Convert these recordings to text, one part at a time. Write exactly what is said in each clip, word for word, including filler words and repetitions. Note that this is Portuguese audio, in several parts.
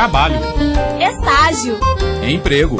trabalho, estágio, emprego.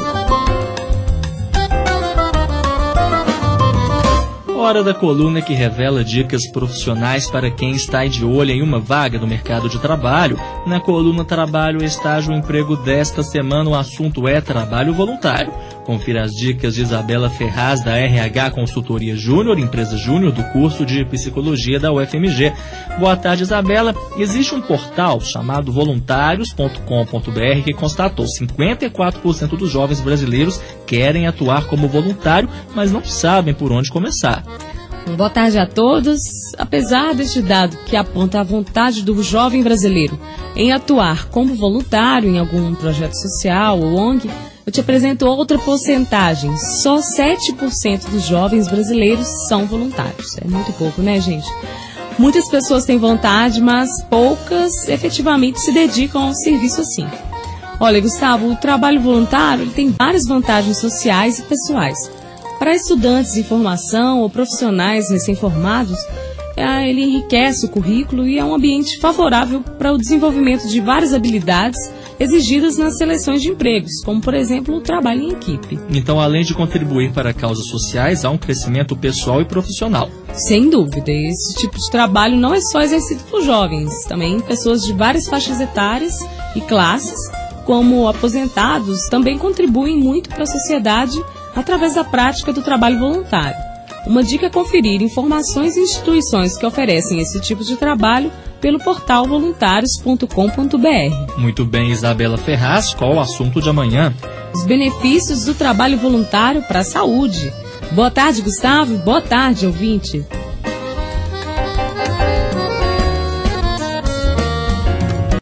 Hora da coluna que revela dicas profissionais para quem está de olho em uma vaga no mercado de trabalho. Na coluna Trabalho, Estágio e Emprego desta semana, o assunto é trabalho voluntário. Confira as dicas de Isabela Ferraz, da R H Consultoria Júnior, empresa júnior do curso de Psicologia da U F M G. Boa tarde, Isabela. Existe um portal chamado voluntários ponto com ponto b r que constatou cinquenta e quatro por cento dos jovens brasileiros querem atuar como voluntário, mas não sabem por onde começar. Boa tarde a todos. Apesar deste dado que aponta a vontade do jovem brasileiro em atuar como voluntário em algum projeto social ou O N G, eu te apresento outra porcentagem. Só sete por cento dos jovens brasileiros são voluntários. É muito pouco, né, gente? Muitas pessoas têm vontade, mas poucas efetivamente se dedicam ao serviço assim. Olha, Gustavo, o trabalho voluntário ele tem várias vantagens sociais e pessoais. Para estudantes em formação ou profissionais recém-formados, ele enriquece o currículo e é um ambiente favorável para o desenvolvimento de várias habilidades exigidas nas seleções de empregos, como, por exemplo, o trabalho em equipe. Então, além de contribuir para causas sociais, há um crescimento pessoal e profissional. Sem dúvida, esse tipo de trabalho não é só exercido por jovens, também pessoas de várias faixas etárias e classes, como aposentados, também contribuem muito para a sociedade através da prática do trabalho voluntário. Uma dica é conferir informações e instituições que oferecem esse tipo de trabalho pelo portal voluntários ponto com ponto b r. Muito bem, Isabela Ferraz, qual o assunto de amanhã? Os benefícios do trabalho voluntário para a saúde. Boa tarde, Gustavo. Boa tarde, ouvinte.